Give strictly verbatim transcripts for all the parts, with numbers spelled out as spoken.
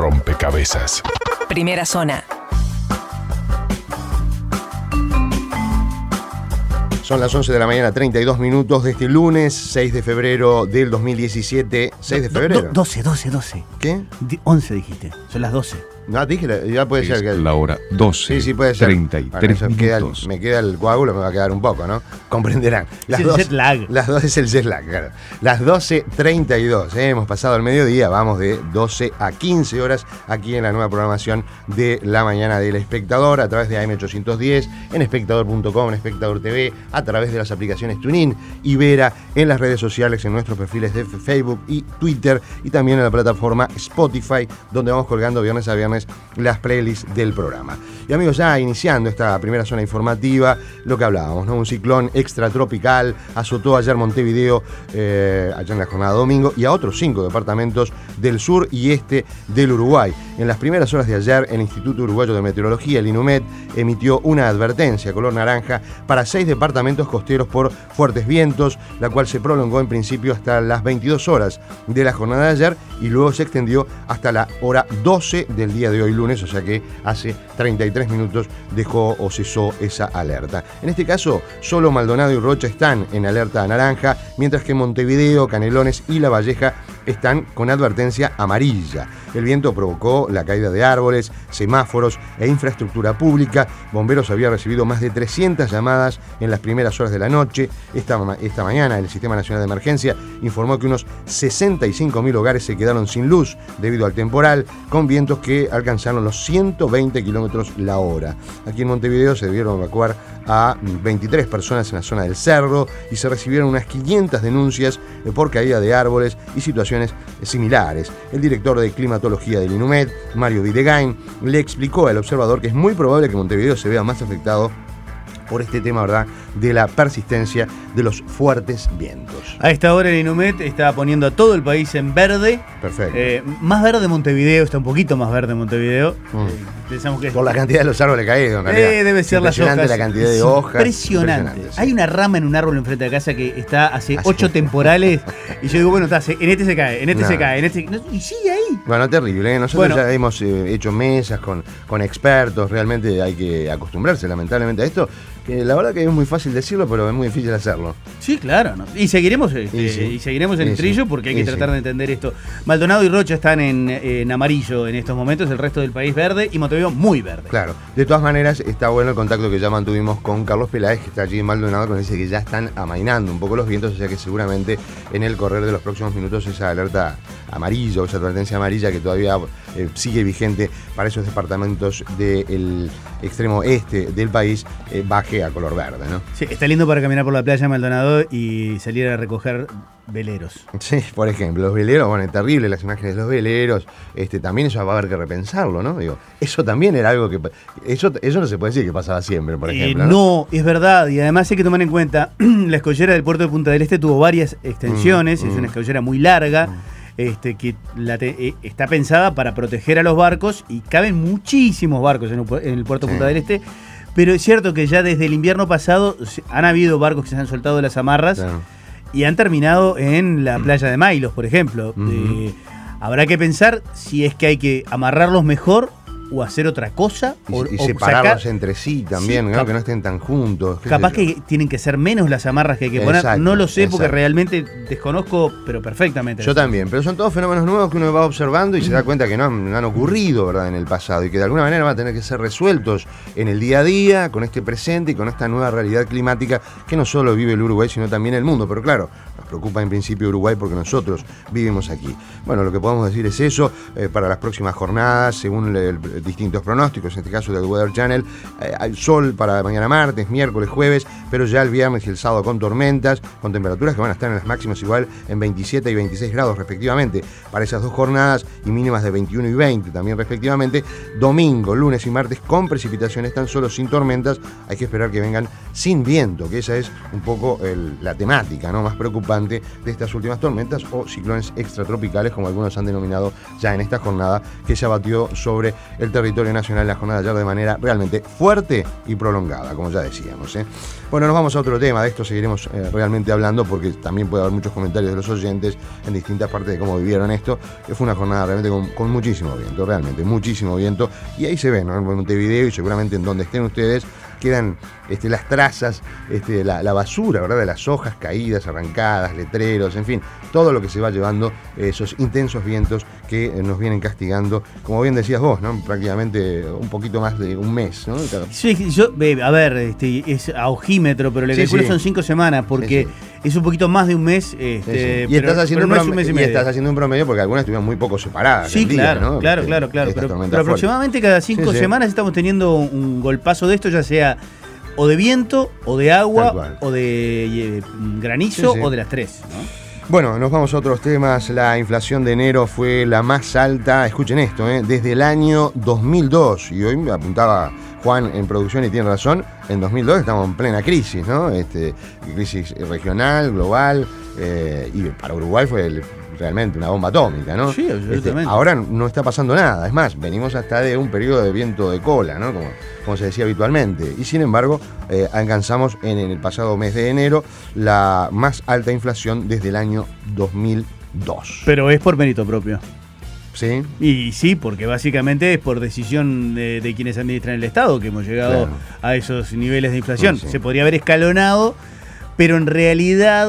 rompecabezas. Primera zona. Son las once de la mañana, treinta y dos minutos de este lunes, seis de febrero del dos mil diecisiete. ¿seis de febrero? Do, do, doce, doce, doce. ¿Qué? Di, once dijiste, son las doce. No, dije, ya puede Es ser que... la hora doce. Sí, sí, puede ser. treinta y tres bueno, queda el, minutos. me queda el coágulo, me va a quedar un poco, ¿no? Comprenderán. Es el jet lag. Las dos es el jet lag, claro. Las doce treinta y dos, ¿eh? Hemos pasado el mediodía, vamos de doce a quince horas aquí en la nueva programación de La Mañana del Espectador, a través de A M ochocientos diez, en espectador punto com, en Espectador T V, a través de las aplicaciones TuneIn y Vera, en las redes sociales, en nuestros perfiles de Facebook y Twitter, y también en la plataforma Spotify, donde vamos colgando viernes a viernes las playlist del programa. Y amigos, ya iniciando esta primera zona informativa, lo que hablábamos, ¿no? Un ciclón extratropical azotó ayer Montevideo, eh, allá en la jornada de domingo, y a otros cinco departamentos del sur y este del Uruguay. En las primeras horas de ayer, el Instituto Uruguayo de Meteorología, el INUMET, emitió una advertencia color naranja para seis departamentos costeros por fuertes vientos, la cual se prolongó en principio hasta las veintidós horas de la jornada de ayer y luego se extendió hasta la hora doce del día de hoy lunes, o sea que hace treinta y tres minutos dejó o cesó esa alerta. En este caso, solo Maldonado y Rocha están en alerta naranja, mientras que Montevideo, Canelones y La Valleja están con advertencia amarilla. El viento provocó la caída de árboles, semáforos e infraestructura pública. Bomberos había recibido más de trescientas llamadas en las primeras horas de la noche. Esta, esta mañana el Sistema Nacional de Emergencia informó que unos sesenta y cinco mil hogares se quedaron sin luz debido al temporal, con vientos que alcanzaron los ciento veinte kilómetros la hora. Aquí en Montevideo se debieron evacuar a veintitrés personas en la zona del Cerro y se recibieron unas quinientas denuncias por caída de árboles y situaciones similares. El director de climatología del INUMED, Mario Videgain, le explicó al observador que es muy probable que Montevideo se vea más afectado por este tema, ¿verdad?, de la persistencia de los fuertes vientos. A esta hora el INUMED está poniendo a todo el país en verde. Perfecto. Eh, más verde Montevideo, está un poquito más verde Montevideo. Mm. Eh, pensamos que Por la cantidad de los árboles caídos, en realidad. Eh, debe ser las hojas. Impresionante la cantidad de Es hojas. Impresionante. Impresionante, sí. Hay una rama en un árbol enfrente de casa que está hace Así. ocho temporales. Y yo digo, bueno, está, en este se cae, en este No. se cae, en este. no, y sigue ahí. Bueno, terrible, ¿eh? Nosotros Bueno. ya hemos eh, hecho mesas con, con expertos, realmente hay que acostumbrarse lamentablemente a esto, que la verdad que es muy fácil decirlo, pero es muy difícil hacerlo. Sí, claro. ¿no? Y seguiremos este, Y sí. y seguiremos en Y el trillo sí. porque hay que Y tratar sí. de entender esto. Maldonado y Rocha están en, en amarillo en estos momentos, el resto del país verde y Montevideo muy verde. Claro, de todas maneras está bueno el contacto que ya mantuvimos con Carlos Peláez, que está allí en Maldonado, con dice que ya están amainando un poco los vientos, o sea que seguramente en el correr de los próximos minutos esa alerta amarilla, o esa advertencia amarilla que todavía eh, sigue vigente para esos departamentos del extremo este del país, eh, baje a color verde, ¿no? Sí, está lindo para caminar por la playa de Maldonado y salir a recoger veleros. Sí, por ejemplo, los veleros, bueno, es terrible las imágenes de los veleros, este, también eso va a haber que repensarlo, ¿no? Digo, eso también era algo que, eso, eso no se puede decir que pasaba siempre, por ejemplo. Eh, ¿no? no, es verdad, y además hay que tomar en cuenta, la escollera del puerto de Punta del Este tuvo varias extensiones, Mm, es mm. una escollera muy larga, este, que la te- eh, está pensada para proteger a los barcos y caben muchísimos barcos en, un pu- en el puerto de Sí. Punta del Este, pero es cierto que ya desde el invierno pasado se- han habido barcos que se han soltado de las amarras Claro. y han terminado en la playa de Mailos, por ejemplo. Ujú. Eh, habrá que pensar si es que hay que amarrarlos mejor o hacer otra cosa. Y, o, y o separarlos sacar- entre sí también, Sí, ¿no? cap- Que no estén tan juntos. qué Capaz sé yo. que tienen que ser menos las amarras que hay que poner. Exacto, No lo sé porque exacto. realmente desconozco, pero perfectamente. Yo también, pero son todos fenómenos nuevos que uno va observando y se da cuenta que no han, no han ocurrido, ¿verdad?, en el pasado y que de alguna manera van a tener que ser resueltos en el día a día, con este presente y con esta nueva realidad climática que no solo vive el Uruguay, sino también el mundo. Pero claro, nos preocupa en principio Uruguay porque nosotros vivimos aquí. Bueno, lo que podemos decir es eso. Eh, para las próximas jornadas, según el, el, distintos pronósticos, en este caso del Weather Channel, eh, hay sol para mañana martes, miércoles, jueves, pero ya el viernes y el sábado con tormentas, con temperaturas que van a estar en las máximas igual en veintisiete y veintiséis grados respectivamente para esas dos jornadas y mínimas de veintiuno y veinte también respectivamente. Domingo, lunes y martes con precipitaciones tan solo sin tormentas, hay que esperar que vengan sin viento, que esa es un poco el, la temática, ¿no?, más preocupante preocupante de estas últimas tormentas o ciclones extratropicales, como algunos han denominado ya en esta jornada, que se abatió sobre el territorio nacional la jornada de ayer de manera realmente fuerte y prolongada, como ya decíamos, ¿eh? Bueno, nos vamos a otro tema, de esto seguiremos eh, realmente hablando, porque también puede haber muchos comentarios de los oyentes en distintas partes de cómo vivieron esto, que fue una jornada realmente con, con muchísimo viento, realmente, muchísimo viento, y ahí se ve, ¿no? En Montevideo y seguramente en donde estén ustedes, quedan este, las trazas, este, la, la basura, ¿verdad? De las hojas caídas, arrancadas, letreros, en fin, todo lo que se va llevando, esos intensos vientos que eh, nos vienen castigando, como bien decías vos, ¿no? Prácticamente un poquito más de un mes, ¿no? Sí, yo, a ver, este, es a ojímetro, pero le Sí, calculo sí. son cinco semanas, porque Sí, es un poquito más de un mes, este, Sí, sí. Y, pero, estás haciendo pero no un es un prom- mes y y medio. estás haciendo un promedio porque algunas estuvieron muy poco separadas. Sí, en día, claro, ¿no? claro, Este, claro, claro. estas Pero, tormentas pero fuertes. aproximadamente cada cinco Sí, sí. semanas estamos teniendo un golpazo de esto, ya sea o de viento, o de Tal agua, cual. o de eh, granizo, Sí, sí. o de las tres, ¿no? Bueno, nos vamos a otros temas. La inflación de enero fue la más alta, escuchen esto, ¿eh? desde el año dos mil dos. Y hoy me apuntaba Juan en producción y tiene razón, en dos mil dos estamos en plena crisis, ¿no? Este, crisis regional, global, eh, y para Uruguay fue el, realmente una bomba atómica, ¿no? Sí, absolutamente. Este, ahora no está pasando nada, es más, venimos hasta de un periodo de viento de cola, ¿no? Como, como se decía habitualmente. Y sin embargo, eh, alcanzamos en el pasado mes de enero la más alta inflación desde el año dos mil dos. Pero es por mérito propio. ¿Sí? Y sí, porque básicamente es por decisión de, de quienes administran el Estado que hemos llegado Claro. a esos niveles de inflación. Sí, sí. Se podría haber escalonado, pero en realidad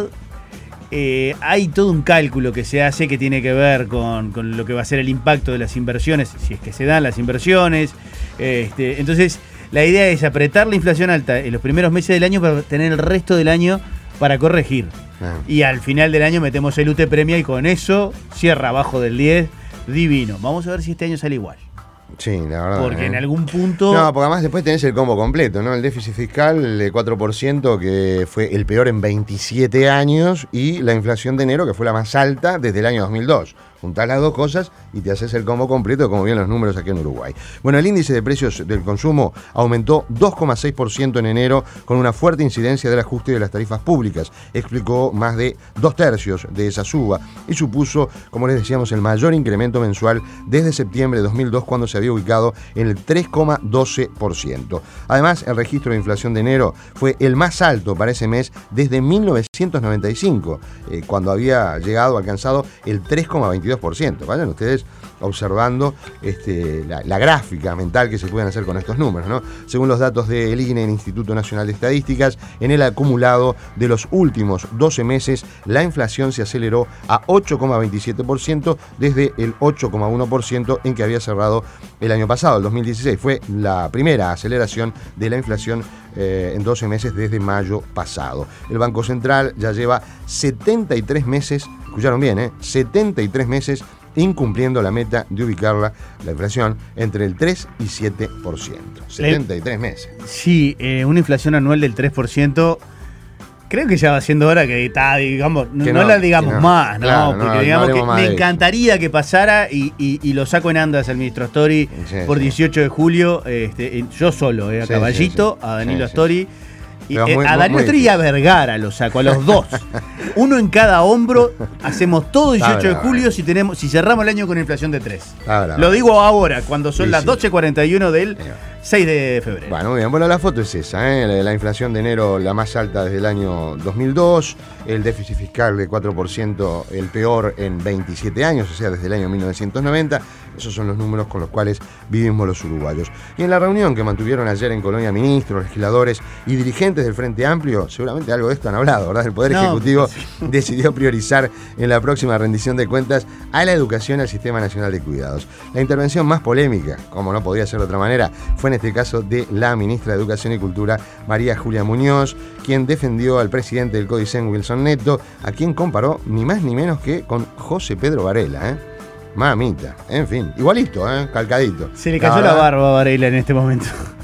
eh, hay todo un cálculo que se hace que tiene que ver con, con lo que va a ser el impacto de las inversiones, si es que se dan las inversiones. Este, entonces, la idea es apretar la inflación alta en los primeros meses del año para tener el resto del año para corregir. Ah. Y al final del año metemos el U T E premia y con eso cierra abajo del diez. Divino. Vamos a ver si este año sale igual. Sí, la verdad. Porque ¿eh? en algún punto... No, porque además después tenés el combo completo, ¿no? El déficit fiscal de cuatro por ciento, que fue el peor en veintisiete años, y la inflación de enero, que fue la más alta desde el año dos mil dos. Juntás las dos cosas y te haces el combo completo, como vienen los números aquí en Uruguay. Bueno, el índice de precios del consumo aumentó dos coma seis por ciento en enero, con una fuerte incidencia del ajuste de las tarifas públicas. Explicó más de dos tercios de esa suba y supuso, como les decíamos, el mayor incremento mensual desde septiembre de dos mil dos, cuando se había ubicado en el tres coma doce por ciento. Además, el registro de inflación de enero fue el más alto para ese mes desde mil novecientos noventa y cinco, eh, cuando había llegado, alcanzado el tres coma veintidós por ciento. Vayan ustedes observando este, la, la gráfica mental que se pueden hacer con estos números, ¿no? Según los datos del I N E, el Instituto Nacional de Estadísticas, en el acumulado de los últimos doce meses, la inflación se aceleró a ocho coma veintisiete por ciento desde el ocho coma uno por ciento en que había cerrado el año pasado, el dos mil dieciséis. Fue la primera aceleración de la inflación eh, en doce meses desde mayo pasado. El Banco Central ya lleva setenta y tres meses, escucharon bien, ¿eh? setenta y tres meses incumpliendo la meta de ubicarla, la inflación, entre el tres y siete por ciento. setenta y tres meses. Sí, eh, una inflación anual del tres por ciento. Creo que ya va siendo hora que, ta, digamos, no, Que no no, la digamos que no. más, ¿no? Claro, no, Porque no digamos que hablemos más me de eso. encantaría que pasara y, y- y lo saco en andas al ministro Astori Sí, por sí. dieciocho de julio, este, en- yo solo, eh, a Sí, Caballito, sí, sí. a Danilo Sí, sí. Astori. Y, Pero eh, muy- a muy- Danilo muy Astori y a Vergara lo saco, a los dos. Uno en cada hombro, hacemos todo dieciocho de Está julio bravo. si tenemos, si cerramos el año con inflación de tres. Está bravo. Lo digo ahora, cuando son Sí, las sí. doce cuarenta y uno del seis de febrero. Bueno, muy bien. Bueno, la foto es esa, ¿eh? La, la inflación de enero la más alta desde el año dos mil dos, el déficit fiscal de cuatro por ciento el peor en veintisiete años, o sea, desde el año mil novecientos noventa. Esos son los números con los cuales vivimos los uruguayos. Y en la reunión que mantuvieron ayer en Colonia ministros, legisladores y dirigentes del Frente Amplio, seguramente algo de esto han hablado, ¿verdad? El Poder No, Ejecutivo sí. decidió priorizar en la próxima rendición de cuentas a la educación y al Sistema Nacional de Cuidados. La intervención más polémica, como no podía ser de otra manera, fue en este caso de la ministra de Educación y Cultura, María Julia Muñoz, quien defendió al presidente del CODICEN, Wilson Neto, a quien comparó ni más ni menos que con José Pedro Varela, ¿eh? Mamita, en fin, igualito, ¿eh? Calcadito. Se le cayó la, verdad, barba a Varela en este momento.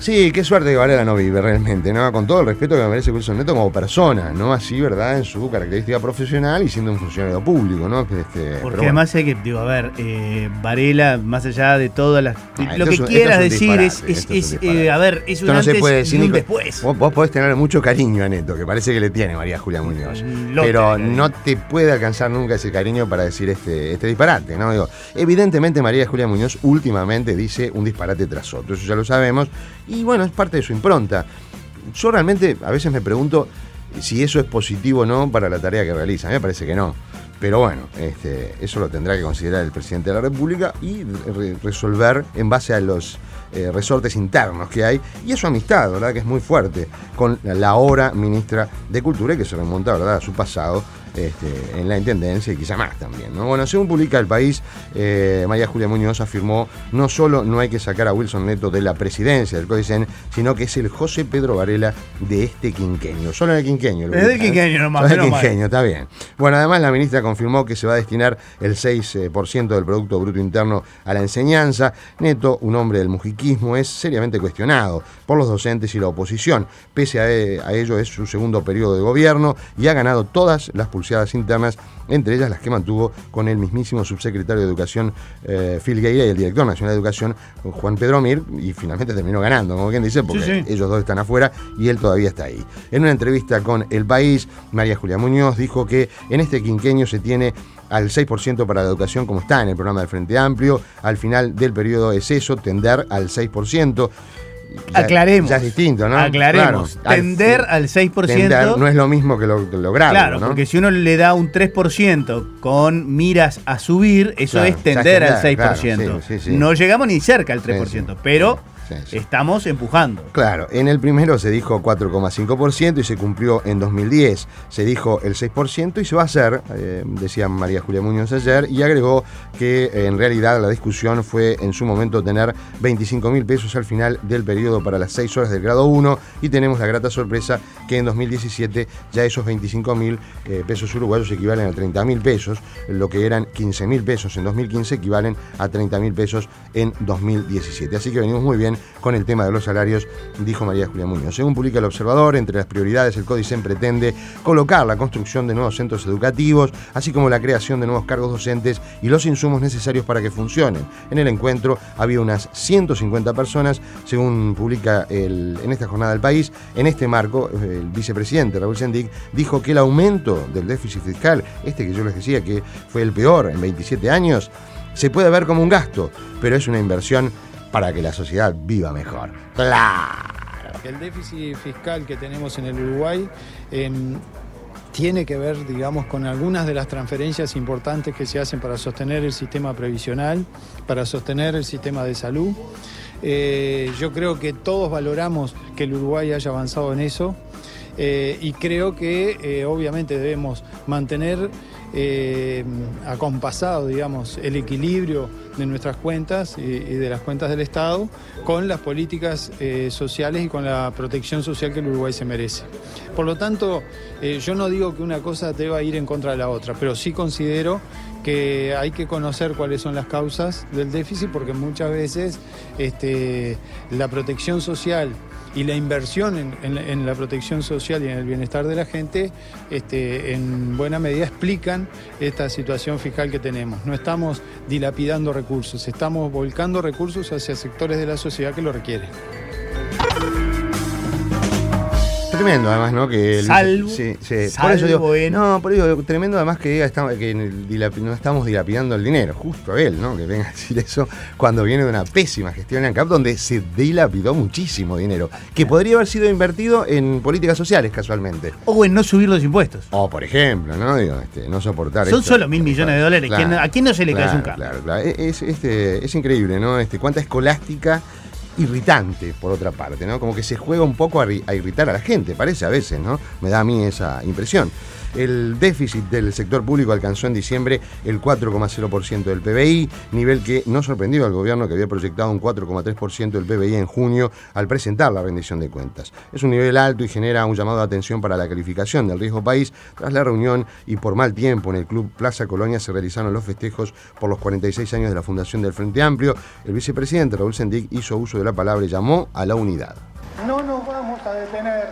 Sí, qué suerte que Varela no vive realmente, ¿no? Con todo el respeto que me merece Wilson Neto como persona, ¿no? Así, ¿verdad? En su característica profesional y siendo un funcionario público, ¿no? Este, Porque bueno. además hay que, digo, a ver, eh, Varela, más allá de todas las... Ah, lo que es un, quieras es decir es, disparate, es, es, es eh, a ver, es un esto no antes se puede decir y un ni, después. Vos, vos podés tener mucho cariño a Neto, que parece que le tiene María Julia Muñoz. Lo pero tiene. no te puede alcanzar nunca ese cariño para decir este, este disparate, ¿no? Digo, evidentemente María Julia Muñoz últimamente dice un disparate tras otro, eso ya lo sabemos, y bueno, es parte de su impronta. Yo realmente a veces me pregunto si eso es positivo o no para la tarea que realiza. A mí me parece que no. Pero bueno, este, eso lo tendrá que considerar el presidente de la República y re resolver en base a los eh, resortes internos que hay. Y es su amistad, ¿verdad? Que es muy fuerte con la ahora ministra de Cultura y que se remonta, ¿verdad?, a su pasado este, en la Intendencia y quizá más también, ¿no? Bueno, según publica El País, eh, María Julia Muñoz afirmó: no solo no hay que sacar a Wilson Neto de la presidencia del Códice, sino que es el José Pedro Varela de este quinquenio. Solo en el quinquenio. Es del quinquenio nomás. Solo en el quinquenio, está bien. Bueno, además la ministra confirmó que se va a destinar el seis por ciento del Producto Bruto Interno a la enseñanza. Neto, un hombre del mujiquismo, es seriamente cuestionado por los docentes y la oposición. Pese a, a ello, es su segundo periodo de gobierno y ha ganado todas las pulsadas internas, entre ellas las que mantuvo con el mismísimo subsecretario de Educación, eh, Phil Gueira, y el director nacional de Educación, Juan Pedro Mir, y finalmente terminó ganando, como quien dice, porque sí, sí. ellos dos están afuera y él todavía está ahí. En una entrevista con El País, María Julia Muñoz dijo que en este quinquenio se tiene al seis por ciento para la educación, como está en el programa del Frente Amplio. Al final del periodo es eso, tender al seis por ciento. Ya, Aclaremos. Ya es distinto, ¿no? Aclaremos. Claro. Tender al, al seis por ciento. Tender no es lo mismo que, lo, que lograrlo, claro, ¿no? porque si uno le da un tres por ciento con miras a subir, eso claro, es tender, tender al seis por ciento. Claro, sí, sí, sí. No llegamos ni cerca al tres por ciento, sí, sí. pero... Sí, sí. Estamos empujando. Claro, en el primero se dijo cuatro coma cinco por ciento y se cumplió en dos mil diez. Se dijo el seis por ciento y se va a hacer, eh, decía María Julia Muñoz ayer, y agregó que eh, en realidad la discusión fue en su momento tener veinticinco mil pesos al final del periodo para las seis horas del grado uno, y tenemos la grata sorpresa que en dos mil diecisiete ya esos veinticinco mil eh, pesos uruguayos equivalen a treinta mil pesos, lo que eran quince mil pesos en dos mil quince equivalen a treinta mil pesos en dos mil diecisiete. Así que venimos muy bien con el tema de los salarios, dijo María Julia Muñoz. Según publica El Observador, entre las prioridades el Códice pretende colocar la construcción de nuevos centros educativos, así como la creación de nuevos cargos docentes y los insumos necesarios para que funcionen. En el encuentro había unas ciento cincuenta personas, según publica el, en esta jornada El País. En este marco, el vicepresidente Raúl Sendic dijo que el aumento del déficit fiscal, este que yo les decía que fue el peor en veintisiete años, se puede ver como un gasto, pero es una inversión para que la sociedad viva mejor. ¡Claro! El déficit fiscal que tenemos en el Uruguay eh, tiene que ver, digamos, con algunas de las transferencias importantes que se hacen para sostener el sistema previsional, para sostener el sistema de salud. Eh, yo creo que todos valoramos que el Uruguay haya avanzado en eso eh, y creo que eh, obviamente debemos mantener Eh, acompasado, digamos, el equilibrio de nuestras cuentas y, y de las cuentas del Estado con las políticas eh, sociales y con la protección social que el Uruguay se merece. Por lo tanto, eh, yo no digo que una cosa deba ir en contra de la otra, pero sí considero que hay que conocer cuáles son las causas del déficit, porque muchas veces este, la protección social y la inversión en, en, en la protección social y en el bienestar de la gente, este, en buena medida explican esta situación fiscal que tenemos. No estamos dilapidando recursos, estamos volcando recursos hacia sectores de la sociedad que lo requieren. Tremendo además, ¿no? Que el, salvo, sí, sí. salvo Por eso digo, en... no, por eso digo, tremendo además que diga estamos, que no estamos dilapidando el dinero, justo él, ¿no? Que venga a decir eso cuando viene de una pésima gestión en ANCAP, donde se dilapidó muchísimo dinero, que podría haber sido invertido en políticas sociales casualmente. O en no subir los impuestos. O por ejemplo, ¿no? Digo, este, no soportar Son esto. solo mil millones de dólares. Claro, ¿A quién no se le claro, cae un cambio? Claro, claro. Es, este, es increíble, ¿no? Este, cuánta escolástica irritante, por otra parte, ¿no? Como que se juega un poco a, a irritar a la gente, parece a veces, ¿no? Me da a mí esa impresión. El déficit del sector público alcanzó en diciembre el cuatro coma cero por ciento del P B I, nivel que no sorprendió al gobierno, que había proyectado un cuatro coma tres por ciento del P B I en junio al presentar la rendición de cuentas. Es un nivel alto y genera un llamado de atención para la calificación del riesgo país. Tras la reunión y por mal tiempo en el Club Plaza Colonia se realizaron los festejos por los cuarenta y seis años de la fundación del Frente Amplio. El vicepresidente Raúl Sendic hizo uso de la palabra y llamó a la unidad. No nos vamos a detener.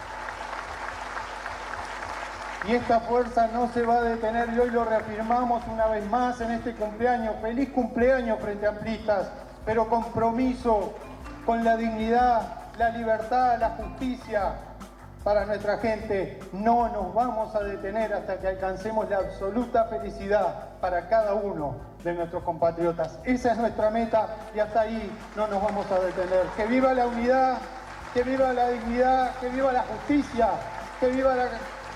Y esta fuerza no se va a detener y hoy lo reafirmamos una vez más en este cumpleaños. Feliz cumpleaños, Frente Amplistas, pero compromiso con la dignidad, la libertad, la justicia para nuestra gente. No nos vamos a detener hasta que alcancemos la absoluta felicidad para cada uno de nuestros compatriotas. Esa es nuestra meta y hasta ahí no nos vamos a detener. Que viva la unidad, que viva la dignidad, que viva la justicia, que viva la...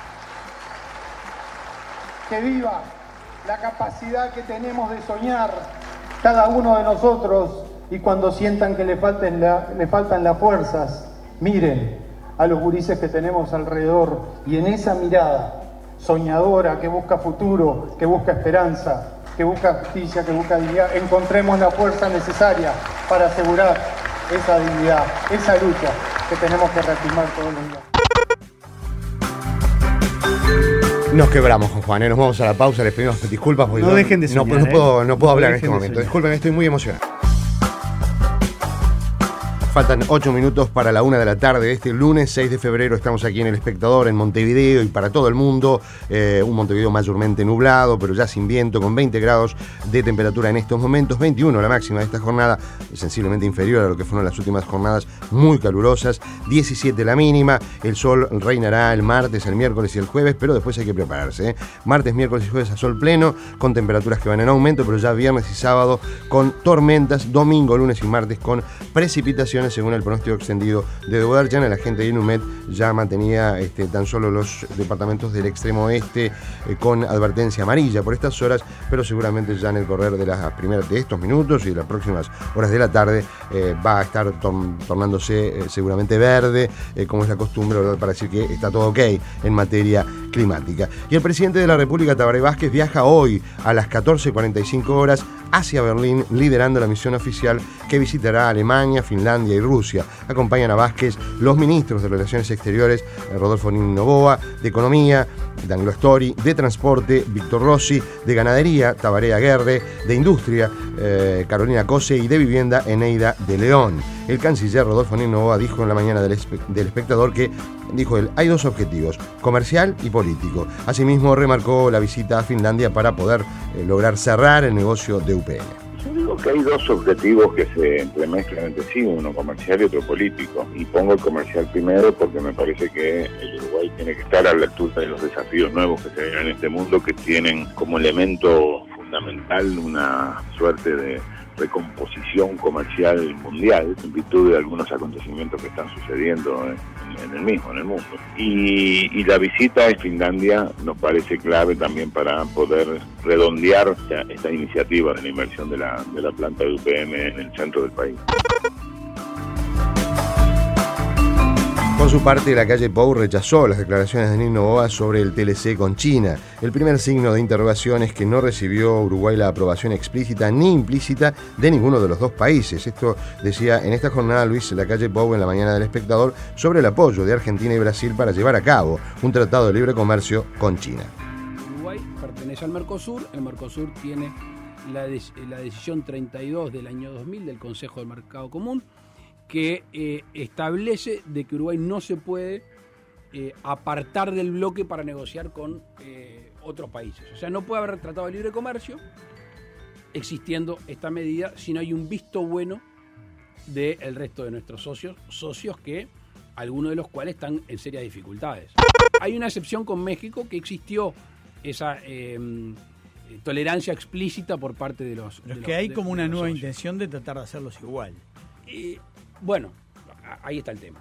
que viva la capacidad que tenemos de soñar cada uno de nosotros, y cuando sientan que le falten, la, le faltan las fuerzas, miren a los gurises que tenemos alrededor y en esa mirada soñadora que busca futuro, que busca esperanza, que busca justicia, que busca dignidad, encontremos la fuerza necesaria para asegurar esa dignidad, esa lucha que tenemos que reafirmar todos los días. Nos quebramos, Juan, ¿eh? Nos vamos a la pausa, les pedimos disculpas porque no yo dejen de soñar, no, no, puedo, no puedo no hablar en este de momento. soñar. Disculpen, estoy muy emocionado. Faltan ocho minutos para la una de la tarde de este lunes seis de febrero. Estamos aquí en El Espectador, en Montevideo y para todo el mundo. Eh, un Montevideo mayormente nublado, pero ya sin viento, con veinte grados de temperatura en estos momentos. veintiuno la máxima de esta jornada, sensiblemente inferior a lo que fueron las últimas jornadas muy calurosas. diecisiete la mínima. El sol reinará el martes, el miércoles y el jueves, pero después hay que prepararse. ¿eh? Martes, miércoles y jueves a sol pleno, con temperaturas que van en aumento, pero ya viernes y sábado con tormentas. Domingo, lunes y martes con precipitaciones, según el pronóstico extendido de Oberjan. La gente de Inumet ya mantenía este, tan solo los departamentos del extremo oeste eh, con advertencia amarilla por estas horas, pero seguramente ya en el correr de las primeras de estos minutos y de las próximas horas de la tarde eh, va a estar tor- tornándose eh, seguramente verde, eh, como es la costumbre, ¿verdad? Para decir que está todo ok en materia climática. Y el presidente de la República, Tabaré Vázquez, viaja hoy a las catorce cuarenta y cinco horas hacia Berlín, liderando la misión oficial que visitará Alemania, Finlandia y Rusia. Acompañan a Vázquez los ministros de Relaciones Exteriores, Rodolfo Noboa, de Economía, Danilo Astori, de Transporte, Víctor Rossi, de Ganadería, Tabaré Aguerre, de Industria, eh, Carolina Cose, y de Vivienda, Eneida de León. El canciller Rodolfo Noboa dijo en la mañana del, espe- del Espectador que, dijo él, hay dos objetivos, comercial y político. Asimismo, remarcó la visita a Finlandia para poder eh, lograr cerrar el negocio de U P N. Yo digo que hay dos objetivos que se entremezclan entre sí, uno comercial y otro político. Y pongo el comercial primero porque me parece que el Uruguay tiene que estar a la altura de los desafíos nuevos que se ven en este mundo, que tienen como elemento fundamental una suerte de recomposición comercial mundial en virtud de algunos acontecimientos que están sucediendo en, en el mismo, en el mundo. Y, y la visita a Finlandia nos parece clave también para poder redondear esta, esta iniciativa de la inversión de la, de la planta de U P M en el centro del país. Por su parte, la calle Pou rechazó las declaraciones de Nino Noboa sobre el T L C con China. El primer signo de interrogación es que no recibió Uruguay la aprobación explícita ni implícita de ninguno de los dos países. Esto decía en esta jornada Luis Lacalle Pou en la mañana del Espectador sobre el apoyo de Argentina y Brasil para llevar a cabo un tratado de libre comercio con China. Uruguay pertenece al Mercosur. El Mercosur tiene la, de, la decisión treinta y dos del año dos mil del Consejo del Mercado Común, que eh, establece de que Uruguay no se puede eh, apartar del bloque para negociar con eh, otros países. O sea, no puede haber tratado de libre comercio existiendo esta medida si no hay un visto bueno del resto de nuestros socios, socios que algunos de los cuales están en serias dificultades. Hay una excepción con México, que existió esa eh, tolerancia explícita por parte de los Pero es de que los, hay de, como de una nueva socios. intención de tratar de hacerlos igual. Eh, Bueno, ahí está el tema.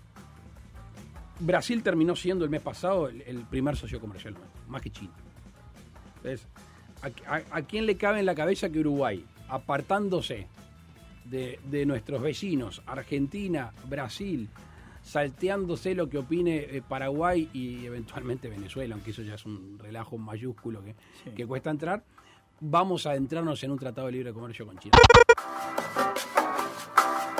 Brasil terminó siendo el mes pasado el, el primer socio comercial nuestro, más que China. Entonces, ¿a, a, a quién le cabe en la cabeza que Uruguay, apartándose de, de nuestros vecinos, Argentina, Brasil, salteándose lo que opine eh, Paraguay y eventualmente Venezuela, aunque eso ya es un relajo mayúsculo que, sí. que cuesta entrar, vamos a adentrarnos en un tratado de libre comercio con China?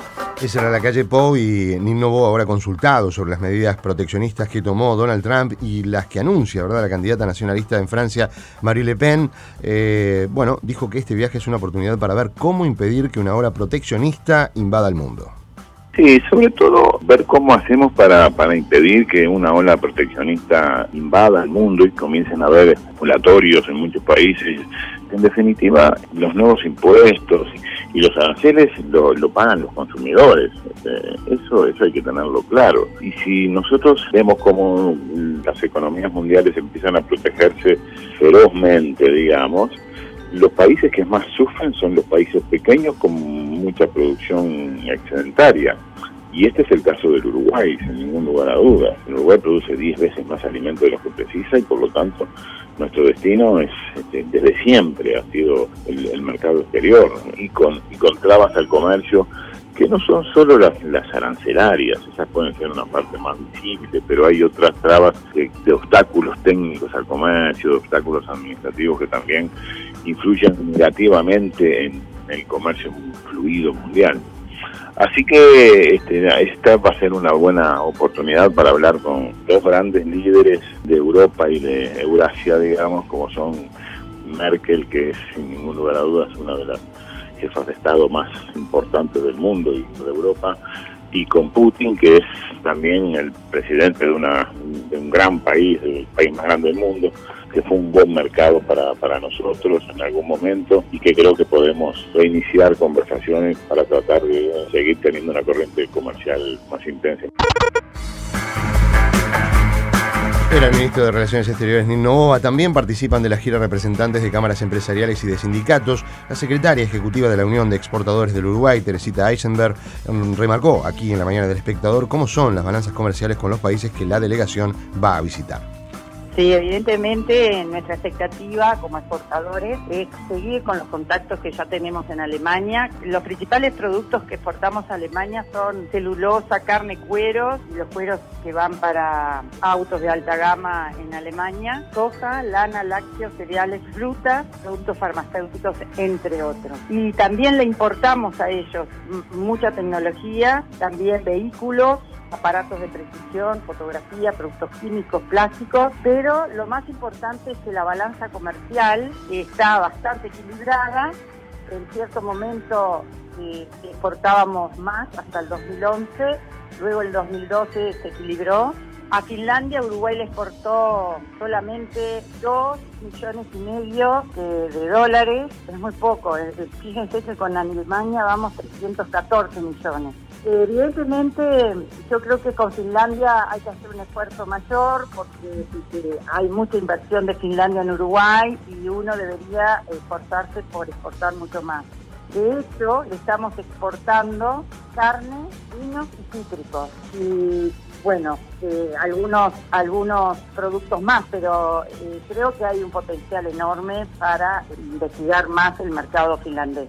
Esa era la calle Pou y Nick Novo ahora consultado sobre las medidas proteccionistas que tomó Donald Trump y las que anuncia, ¿verdad?, la candidata nacionalista en Francia, Marine Le Pen. Eh, bueno, dijo que este viaje es una oportunidad para ver cómo impedir que una ola proteccionista invada el mundo. Sí, sobre todo ver cómo hacemos para, para impedir que una ola proteccionista invada el mundo y comiencen a haber especulatorios en muchos países. En definitiva, los nuevos impuestos y los aranceles lo, lo pagan los consumidores. Eso, eso hay que tenerlo claro. Y si nosotros vemos cómo las economías mundiales empiezan a protegerse ferozmente, digamos, los países que más sufren son los países pequeños con mucha producción excedentaria. Y este es el caso del Uruguay, sin ningún lugar a dudas. El Uruguay produce diez veces más alimento de lo que precisa y por lo tanto nuestro destino es, este, desde siempre ha sido el, el mercado exterior, y con, y con trabas al comercio que no son solo las, las arancelarias, esas pueden ser una parte más visible, pero hay otras trabas de, de obstáculos técnicos al comercio, de obstáculos administrativos que también influyen negativamente en el comercio fluido mundial. Así que este, esta va a ser una buena oportunidad para hablar con dos grandes líderes de Europa y de Eurasia, digamos, como son Merkel, que es sin ningún lugar a dudas una de las jefas de Estado más importantes del mundo y de Europa, y con Putin, que es también el presidente de, una, de un gran país, el país más grande del mundo, que fue un buen mercado para, para nosotros en algún momento y que creo que podemos reiniciar conversaciones para tratar de seguir teniendo una corriente comercial más intensa. Era el ministro de Relaciones Exteriores, Nick Novo. También participan de la gira representantes de cámaras empresariales y de sindicatos. La secretaria ejecutiva de la Unión de Exportadores del Uruguay, Teresita Eisenberg, remarcó aquí en la mañana del Espectador cómo son las balanzas comerciales con los países que la delegación va a visitar. Sí, evidentemente nuestra expectativa como exportadores es seguir con los contactos que ya tenemos en Alemania. Los principales productos que exportamos a Alemania son celulosa, carne, cueros, y los cueros que van para autos de alta gama en Alemania, soja, lana, lácteos, cereales, frutas, productos farmacéuticos, entre otros. Y también le importamos a ellos mucha tecnología, también vehículos, aparatos de precisión, fotografía, productos químicos, plásticos, pero lo más importante es que la balanza comercial está bastante equilibrada. En cierto momento eh, exportábamos más hasta el dos mil once, luego el dos mil doce se equilibró. A Finlandia, Uruguay le exportó solamente dos millones y medio de, de dólares, es muy poco. Fíjense que con Alemania vamos trescientos catorce millones. Evidentemente, yo creo que con Finlandia hay que hacer un esfuerzo mayor porque, porque hay mucha inversión de Finlandia en Uruguay y uno debería esforzarse por exportar mucho más. De hecho, le estamos exportando carne, vinos y cítricos. Y bueno, eh, algunos, algunos productos más, pero eh, creo que hay un potencial enorme para investigar más el mercado finlandés.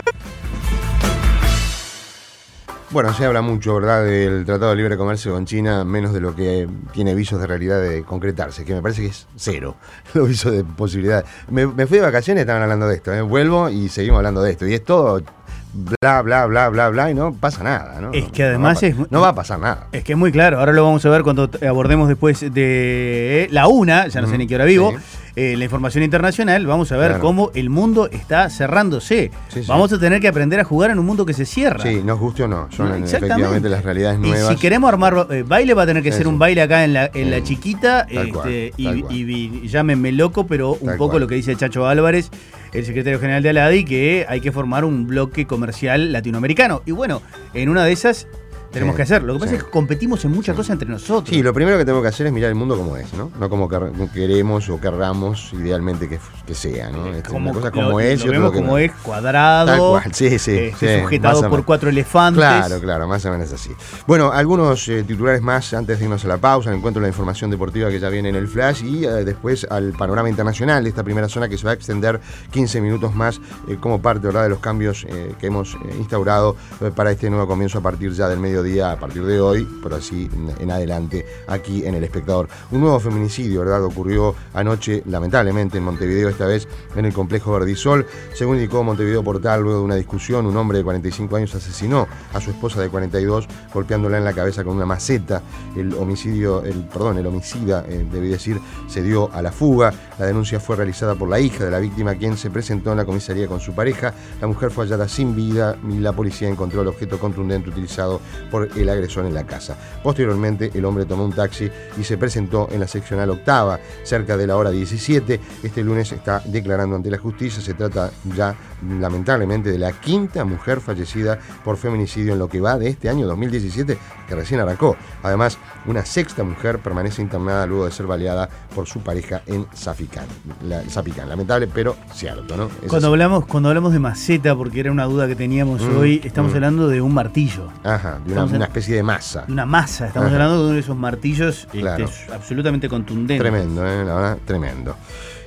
Bueno, se habla mucho, ¿verdad?, del Tratado de Libre Comercio con China, menos de lo que tiene visos de realidad de concretarse, que me parece que es cero los visos de posibilidad. Me, me fui de vacaciones y estaban hablando de esto, ¿eh? Vuelvo y seguimos hablando de esto. Y es todo bla, bla, bla, bla, bla, y no pasa nada, ¿no? Es que además no va, es... No va a pasar nada. Es que es muy claro, ahora lo vamos a ver cuando abordemos después de la una, ya no sé ni qué hora vivo, sí. eh, la información internacional, vamos a ver claro. cómo el mundo está cerrándose. Sí, sí. Vamos a tener que aprender a jugar en un mundo que se cierra. Sí, nos guste o no, son no, efectivamente las realidades nuevas. Y si queremos armar eh, baile, va a tener que Eso. ser un baile acá en la, en la chiquita, tal este, cual, y, tal y, y, y llámenme loco, pero un tal poco cual. lo que dice Chacho Álvarez, el secretario general de Aladi, que hay que formar un bloque comercial latinoamericano. Y bueno, en una de esas tenemos sí, que hacer. Lo que pasa sí. es que competimos en muchas sí. cosas entre nosotros. Sí, lo primero que tenemos que hacer es mirar el mundo como es, ¿no? No como queremos o querramos idealmente que, que sea, ¿no? Eh, Este, como, una cosa como lo, es lo y vemos otra como no. es, cuadrado, Tal cual, sí, sí, este, sí, sujetado por cuatro elefantes. Claro, claro, más o menos así. Bueno, algunos eh, titulares más antes de irnos a la pausa. Encuentro la información deportiva que ya viene en el flash y eh, después al panorama internacional de esta primera zona que se va a extender quince minutos más eh, como parte, ¿verdad?, de los cambios eh, que hemos eh, instaurado eh, para este nuevo comienzo a partir ya del mediodía. mediodía a partir de hoy, por así en adelante, aquí en El Espectador. Un nuevo feminicidio, ¿verdad?, ocurrió anoche, lamentablemente, en Montevideo, esta vez en el complejo Verdisol. Según indicó Montevideo Portal, luego de una discusión, un hombre de cuarenta y cinco años asesinó a su esposa de cuarenta y dos, golpeándola en la cabeza con una maceta. El homicidio, el, perdón, el homicida, eh, debí decir, se dio a la fuga. La denuncia fue realizada por la hija de la víctima, quien se presentó en la comisaría con su pareja. La mujer fue hallada sin vida y la policía encontró el objeto contundente utilizado por el agresor en la casa. Posteriormente, el hombre tomó un taxi y se presentó en la seccional octava, cerca de la hora diecisiete. Este lunes está declarando ante la justicia. Se trata ya, lamentablemente, de la quinta mujer fallecida por feminicidio en lo que va de este año dos mil diecisiete, que recién arrancó. Además, una sexta mujer permanece internada luego de ser baleada por su pareja en Zapicán. La, Zapicán, lamentable, pero cierto, ¿no? Es Cuando así. hablamos, cuando hablamos de maceta, porque era una duda que teníamos Mm, hoy, estamos mm. hablando de un martillo. Ajá, de una, Estamos en- una especie de masa. De una masa, estamos Ajá. hablando de uno de esos martillos Claro. este, absolutamente contundentes. Tremendo, ¿eh? La verdad, tremendo.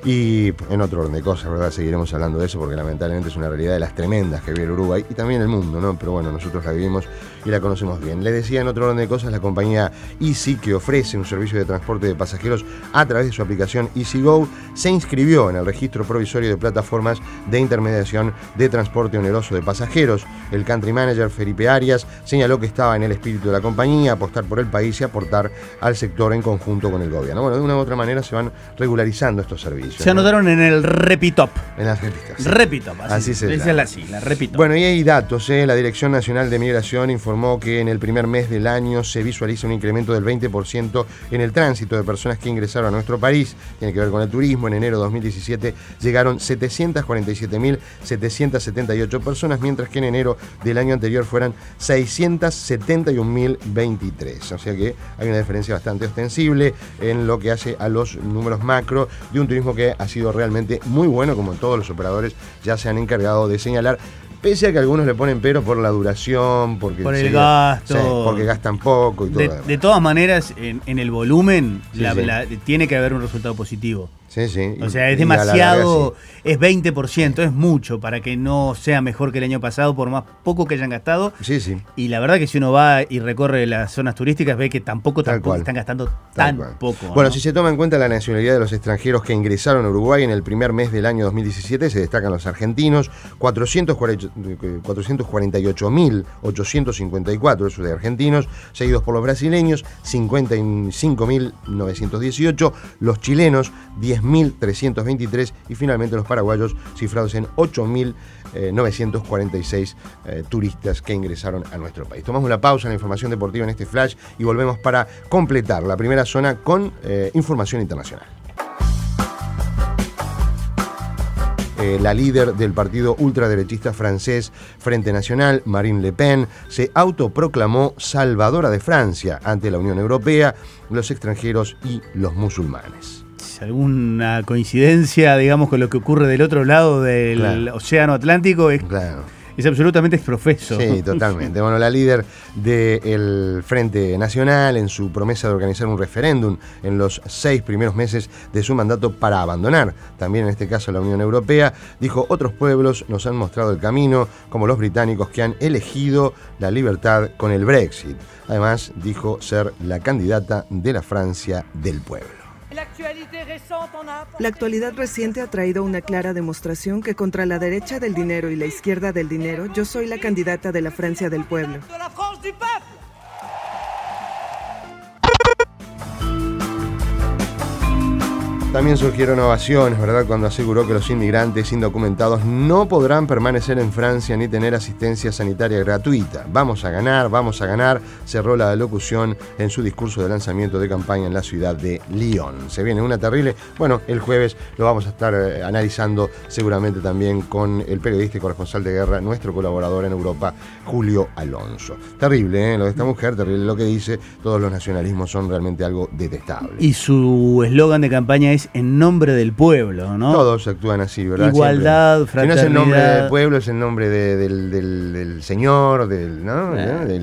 Y en otro orden de cosas, ¿verdad? Seguiremos hablando de eso porque lamentablemente es una realidad de las tremendas que vive el Uruguay y también el mundo, ¿no? Pero bueno, nosotros la vivimos y la conocemos bien. Les decía, en otro orden de cosas, la compañía Easy, que ofrece un servicio de transporte de pasajeros a través de su aplicación EasyGo, se inscribió en el registro provisorio de plataformas de intermediación de transporte oneroso de pasajeros. El country manager Felipe Arias señaló que estaba en el espíritu de la compañía apostar por el país y aportar al sector en conjunto con el gobierno. Bueno, de una u otra manera se van regularizando estos servicios. Se anotaron en el Repitop. En las repistas. Repitop, así, Así se esa llama. es la sigla, Repitop. Bueno, y hay datos, ¿eh? La Dirección Nacional de Migración informó que en el primer mes del año se visualiza un incremento del veinte por ciento en el tránsito de personas que ingresaron a nuestro país. Tiene que ver con el turismo. En enero de dos mil diecisiete llegaron setecientas cuarenta y siete mil setecientas setenta y ocho personas, mientras que en enero del año anterior fueran seiscientas setenta y un mil veintitrés. O sea que hay una diferencia bastante ostensible en lo que hace a los números macro de un turismo que ha sido realmente muy bueno, como todos los operadores ya se han encargado de señalar, pese a que algunos le ponen pero por la duración, porque Por el enseguida- gasto. sí, porque gastan poco y todo. De, lo demás. de todas maneras, en, en el volumen, Sí, la- sí. la- tiene que haber un resultado positivo. Sí, sí. O sea, es Y a la larga, demasiado, sí. es veinte por ciento, es mucho para que no sea mejor que el año pasado, por más poco que hayan gastado. Sí, sí. Y la verdad que si uno va y recorre las zonas turísticas, ve que tampoco, Tal tampoco cual. están gastando Tal tan cual. poco. Bueno, ¿no? si se toma en cuenta la nacionalidad de los extranjeros que ingresaron a Uruguay en el primer mes del año dos mil diecisiete, se destacan los argentinos, cuatrocientos cuarenta y ocho mil ochocientos cincuenta y cuatro, eso de argentinos, seguidos por los brasileños, cincuenta y cinco mil novecientos dieciocho, los chilenos, diez mil trescientos veintitrés y finalmente los paraguayos, cifrados en ocho mil novecientos cuarenta y seis eh, turistas que ingresaron a nuestro país. Tomamos la pausa en la información deportiva en este flash y volvemos para completar la primera zona con eh, información internacional. Eh, la líder del partido ultraderechista francés Frente Nacional, Marine Le Pen, se autoproclamó salvadora de Francia ante la Unión Europea, los extranjeros y los musulmanes. ¿Alguna coincidencia, digamos, con lo que ocurre del otro lado del Claro. Océano Atlántico? Es, Claro. es absolutamente exprofeso. Sí, totalmente. Bueno, la líder del Frente Nacional, en su promesa de organizar un referéndum en los seis primeros meses de su mandato para abandonar, también en este caso la Unión Europea, dijo: otros pueblos nos han mostrado el camino, como los británicos que han elegido la libertad con el Brexit. Además, dijo ser la candidata de la Francia del pueblo. La actualidad reciente ha traído una clara demostración que contra la derecha del dinero y la izquierda del dinero, yo soy la candidata de la Francia del pueblo. También surgieron ovaciones, ¿verdad?, cuando aseguró que los inmigrantes indocumentados no podrán permanecer en Francia ni tener asistencia sanitaria gratuita. Vamos a ganar, vamos a ganar, cerró la locución en su discurso de lanzamiento de campaña en la ciudad de Lyon. Se viene una terrible, bueno, el jueves lo vamos a estar eh, analizando seguramente también con el periodista y corresponsal de guerra, nuestro colaborador en Europa, Julio Alonso. Terrible, ¿eh?, lo de esta mujer, terrible lo que dice, todos los nacionalismos son realmente algo detestable. Y su eslogan de campaña es en nombre del pueblo, ¿no? Todos actúan así, ¿verdad? Igualdad, Siempre. Si no es el nombre fraternidad. del pueblo, es el nombre de- del, del- del señor, del, ¿no? Eh. ¿no? Del,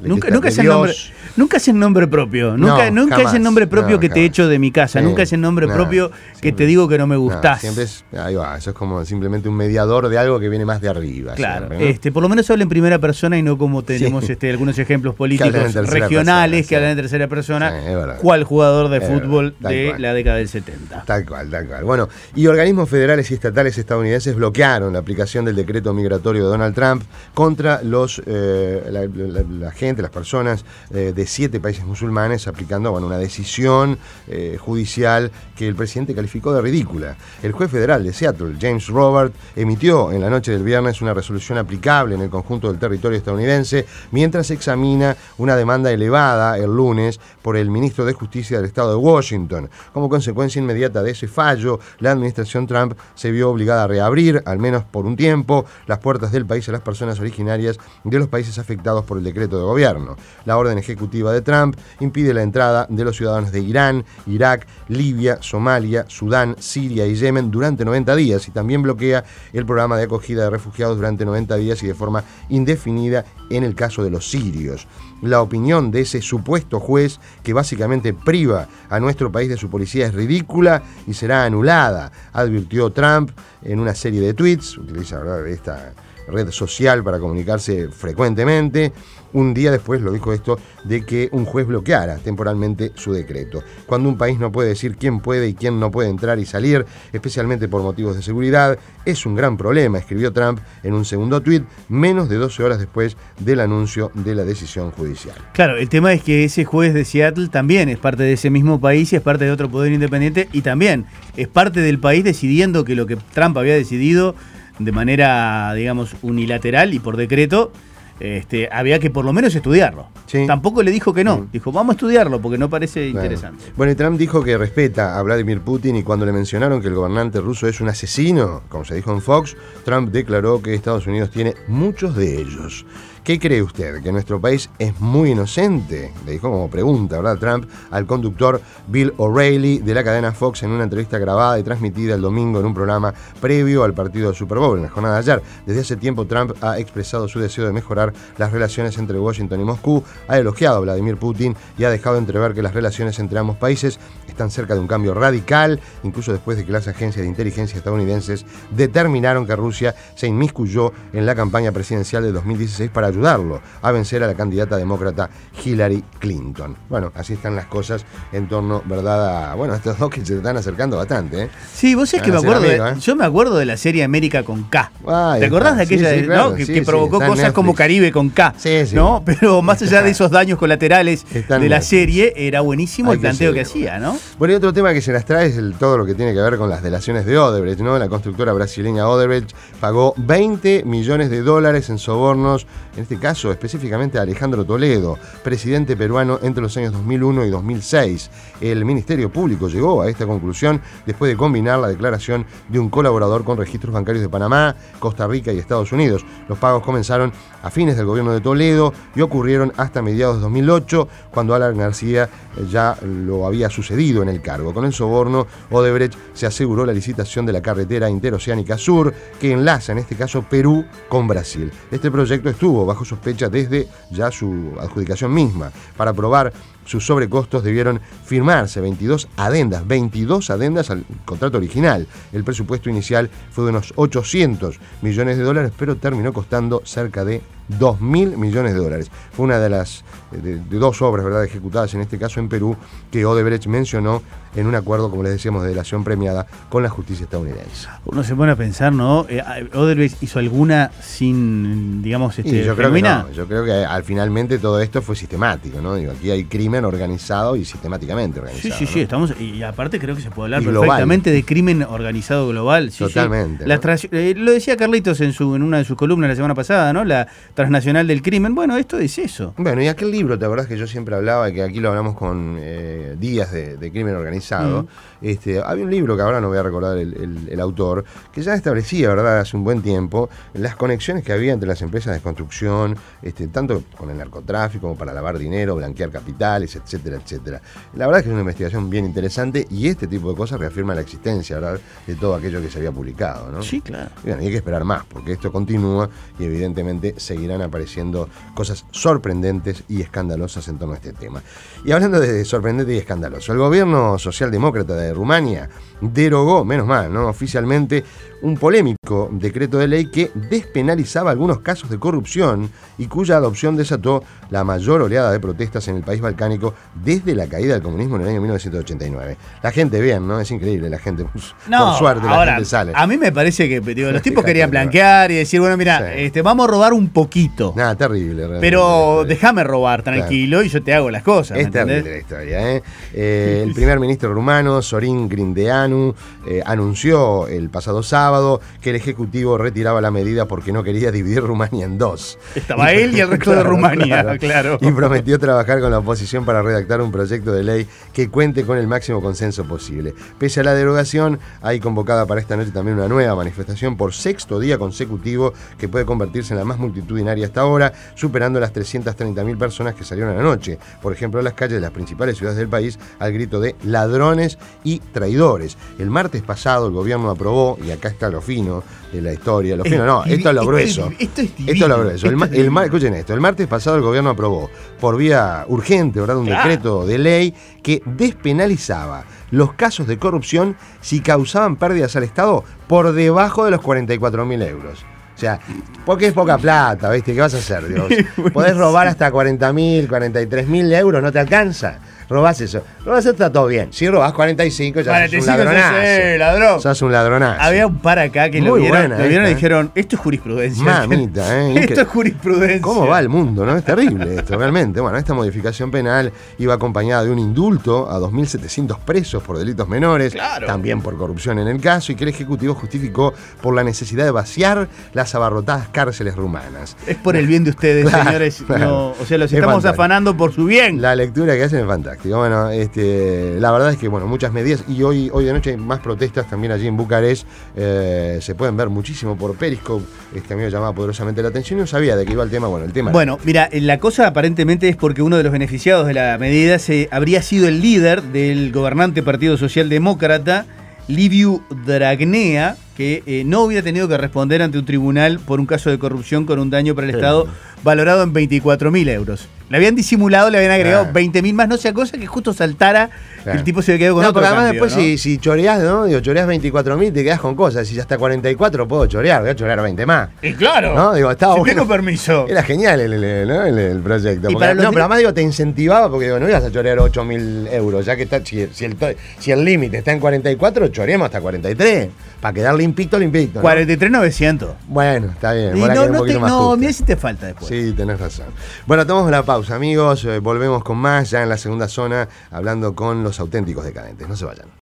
Nunca, nunca, es el nombre, nunca es el nombre propio. Nunca, No, nunca jamás. es el nombre propio No, que te jamás. echo de mi casa. Sí. Nunca es el nombre No, propio que siempre. te digo que no me gustás. No, siempre es, ahí va, eso es como simplemente un mediador de algo que viene más de arriba. Claro, siempre, ¿no? este, por lo menos habla en primera persona y no como tenemos Sí. este, algunos ejemplos Que políticos hablan en tercera regionales persona, que hablan en sí. tercera persona. Sí, es verdad. ¿Cuál jugador de Es fútbol verdad, tal de cual. la década del setenta? Tal cual, tal cual. Bueno, y organismos federales y estatales estadounidenses bloquearon la aplicación del decreto migratorio de Donald Trump contra los eh, la, la- la gente, las personas eh, de siete países musulmanes, aplicando bueno, una decisión eh, judicial que el presidente calificó de ridícula. El juez federal de Seattle, James Robert, emitió en la noche del viernes una resolución aplicable en el conjunto del territorio estadounidense mientras examina una demanda elevada el lunes por el ministro de Justicia del estado de Washington. Como consecuencia inmediata de ese fallo, la administración Trump se vio obligada a reabrir, al menos por un tiempo, las puertas del país a las personas originarias de los países afectados por el decreto de gobierno. La orden ejecutiva de Trump impide la entrada de los ciudadanos de Irán, Irak, Libia, Somalia, Sudán, Siria y Yemen durante noventa días y también bloquea el programa de acogida de refugiados durante noventa días y de forma indefinida en el caso de los sirios. La opinión de ese supuesto juez que básicamente priva a nuestro país de su policía es ridícula y será anulada, advirtió Trump en una serie de tweets, utiliza ¿verdad? esta red social para comunicarse frecuentemente. Un día después lo dijo esto de que un juez bloqueara temporalmente su decreto. Cuando un país no puede decir quién puede y quién no puede entrar y salir, especialmente por motivos de seguridad, es un gran problema, escribió Trump en un segundo tuit, menos de doce horas después del anuncio de la decisión judicial. Claro, el tema es que ese juez de Seattle también es parte de ese mismo país y es parte de otro poder independiente y también es parte del país decidiendo que lo que Trump había decidido de manera, digamos, unilateral y por decreto, este, había que por lo menos estudiarlo. Sí. Tampoco le dijo que no, Mm. dijo vamos a estudiarlo porque no parece Bueno. interesante. Bueno, y Trump dijo que respeta a Vladimir Putin y cuando le mencionaron que el gobernante ruso es un asesino, como se dijo en Fox, Trump declaró que Estados Unidos tiene muchos de ellos. ¿Qué cree usted? ¿Que nuestro país es muy inocente? Le dijo como pregunta, ¿verdad? Trump al conductor Bill O'Reilly de la cadena Fox en una entrevista grabada y transmitida el domingo en un programa previo al partido del Super Bowl en la jornada de ayer. Desde hace tiempo Trump ha expresado su deseo de mejorar las relaciones entre Washington y Moscú, ha elogiado a Vladimir Putin y ha dejado entrever que las relaciones entre ambos países están cerca de un cambio radical, incluso después de que las agencias de inteligencia estadounidenses determinaron que Rusia se inmiscuyó en la campaña presidencial de dos mil dieciséis para ayudarlo a vencer a la candidata demócrata Hillary Clinton. Bueno, así están las cosas en torno, ¿verdad? A, bueno, estos dos que se están acercando bastante, ¿eh? Sí, vos sabés que me Van a ser acuerdo, de- amigos, ¿eh? yo me acuerdo de la serie América con K. Ahí ¿Te acordás está. de aquella Sí, sí, de- claro. ¿no? que, Sí, que sí, provocó está en cosas como Netflix. Caribe con K? Sí, sí. ¿No? Pero más allá de esos daños colaterales Está en de la Netflix. serie, era buenísimo Hay el que planteo que seguirlo. hacía, ¿no? Bueno, y otro tema que se las trae es el, todo lo que tiene que ver con las delaciones de Odebrecht, ¿no? La constructora brasileña Odebrecht pagó veinte millones de dólares en sobornos, en este caso específicamente a Alejandro Toledo, presidente peruano entre los años dos mil uno y dos mil seis. El Ministerio Público llegó a esta conclusión después de combinar la declaración de un colaborador con registros bancarios de Panamá, Costa Rica y Estados Unidos. Los pagos comenzaron a fines del gobierno de Toledo y ocurrieron hasta mediados de dos mil ocho, cuando Alan García eh, ya lo había sucedido en el cargo. Con el soborno, Odebrecht se aseguró la licitación de la carretera interoceánica sur, que enlaza en este caso Perú con Brasil. Este proyecto estuvo bajo sospecha desde ya su adjudicación misma. Para probar sus sobrecostos debieron firmarse veintidós adendas, veintidós adendas al contrato original. El presupuesto inicial fue de unos ochocientos millones de dólares, pero terminó costando cerca de dos mil millones de dólares. Fue una de las de, de dos obras, ¿verdad?, ejecutadas en este caso en Perú, que Odebrecht mencionó en un acuerdo, como les decíamos, de delación premiada con la justicia estadounidense. Uno se pone a pensar, ¿no? Eh, Odebrecht hizo alguna sin, digamos, este, Y yo creo que genuina. no, yo creo que al finalmente todo esto fue sistemático, ¿no? Digo, aquí hay crimen organizado y sistemáticamente Sí, organizado. sí, sí, ¿no? estamos, y aparte creo que se puede hablar Y global. perfectamente de crimen organizado global. Sí, sí. Totalmente, La ¿no? trans- eh, lo decía Carlitos en su en una de sus columnas la semana pasada, ¿no? La transnacional del crimen. Bueno, esto es eso. Bueno, y aquel libro, ¿te acordás que yo siempre hablaba, y que aquí lo hablamos con eh, Díaz de, de crimen organizado? organizado. Mm. Este, había un libro que ahora no voy a recordar el, el, el autor, que ya establecía, ¿verdad?, hace un buen tiempo, las conexiones que había entre las empresas de construcción, este, tanto con el narcotráfico como para lavar dinero, blanquear capitales, etcétera, etcétera. La verdad es que es una investigación bien interesante y este tipo de cosas reafirma la existencia, ¿verdad?, de todo aquello que se había publicado, ¿no? Sí, claro. Y bueno, y hay que esperar más, porque esto continúa y evidentemente seguirán apareciendo cosas sorprendentes y escandalosas en torno a este tema. Y hablando de sorprendente y escandaloso, el gobierno socialdemócrata de Rumania derogó, menos mal, ¿no?, oficialmente un polémico decreto de ley que despenalizaba algunos casos de corrupción y cuya adopción desató la mayor oleada de protestas en el país balcánico desde la caída del comunismo en el año mil novecientos ochenta y nueve. La gente bien, ¿no? Es increíble, la gente, no, por suerte, la ahora, gente sale. A mí me parece que digo, los tipos querían blanquear y decir, bueno, mira, sí. este, vamos a robar un poquito. Nada, terrible. Realmente, pero déjame robar tranquilo, claro, y yo te hago las cosas. Es terrible la historia, ¿eh? eh el primer ministro rumano, Sorin Grindeanu, eh, anunció el pasado sábado que el Ejecutivo retiraba la medida porque no quería dividir Rumania en dos. Estaba él y el resto claro, de Rumania, claro, claro. Y prometió trabajar con la oposición para redactar un proyecto de ley que cuente con el máximo consenso posible. Pese a la derogación, hay convocada para esta noche también una nueva manifestación por sexto día consecutivo que puede convertirse en la más multitudinaria hasta ahora, superando las trescientas treinta mil personas que salieron anoche, por ejemplo, a las calles de las principales ciudades del país al grito de ladrones y traidores. El martes pasado el gobierno aprobó, y acá está lo fino de la historia, lo fino no, esto es lo grueso. Esto es divino. Esto es lo grueso. El, el, el, escuchen esto, el martes pasado el gobierno aprobó por vía urgente, ¿verdad?, un claro. decreto de ley que despenalizaba los casos de corrupción si causaban pérdidas al Estado por debajo de los cuarenta y cuatro mil euros. O sea, porque es poca plata, ¿viste? ¿Qué vas a hacer, Dios? Podés robar hasta cuarenta mil, cuarenta y tres mil euros, no te alcanza. Robás eso. Robás eso, está todo bien. Si robás cuarenta y cinco, ya cuarenta y cinco, sos un ladronazo. Sos, ladrón. sos un ladronazo. Había un par acá que lo vieron, lo vieron y dijeron, esto es jurisprudencia. Mamita, ¿eh? Esto es jurisprudencia. ¿Cómo va el mundo, no? Es terrible esto, realmente. Bueno, esta modificación penal iba acompañada de un indulto a dos mil setecientos presos por delitos menores, claro, también por corrupción en el caso, y que el Ejecutivo justificó por la necesidad de vaciar las abarrotadas cárceles rumanas. Es por el bien de ustedes, claro, señores. Claro. No, o sea, los es estamos fantástico. afanando por su bien. La lectura que hacen es fantástica. Bueno, este, la verdad es que, bueno, muchas medidas, y hoy, hoy de noche hay más protestas también allí en Bucarest. Eh, se pueden ver muchísimo por Periscope. Este, a mí me llamaba poderosamente la atención y no sabía de qué iba el tema. Bueno, el tema. Bueno, mira, la cosa aparentemente es porque uno de los beneficiados de la medida se, habría sido el líder del gobernante Partido Socialdemócrata, Liviu Dragnea, que eh, no hubiera tenido que responder ante un tribunal por un caso de corrupción con un daño para el Estado valorado en veinticuatro mil euros. Le habían disimulado, le habían agregado claro. veinte mil más, no sea cosa que justo saltara, claro. el tipo se quedó con no, otro porque además cambio, después ¿no? si, si choreás, ¿no? Digo, choreás veinticuatro mil, te quedás con cosas. Si ya hasta cuarenta y cuatro puedo chorear, voy a chorear veinte más. Y claro, ¿no? Digo, estaba si bueno. tengo permiso. Era genial el, el, el, ¿no? el, el proyecto. Porque, no, no, pero además digo, te incentivaba porque digo, no ibas a chorear ocho mil euros, ya que está, si, si el si el límite está en cuarenta y cuatro, choreemos hasta cuarenta y tres, para quedar limpito, limpito. ¿no? cuarenta y tres mil novecientos. Bueno, está bien. Y no, no, te, no mira si te falta después. Sí, tenés razón. Bueno, tomamos la pausa, amigos. Eh, volvemos con más ya en la segunda zona, hablando con los auténticos decadentes. No se vayan.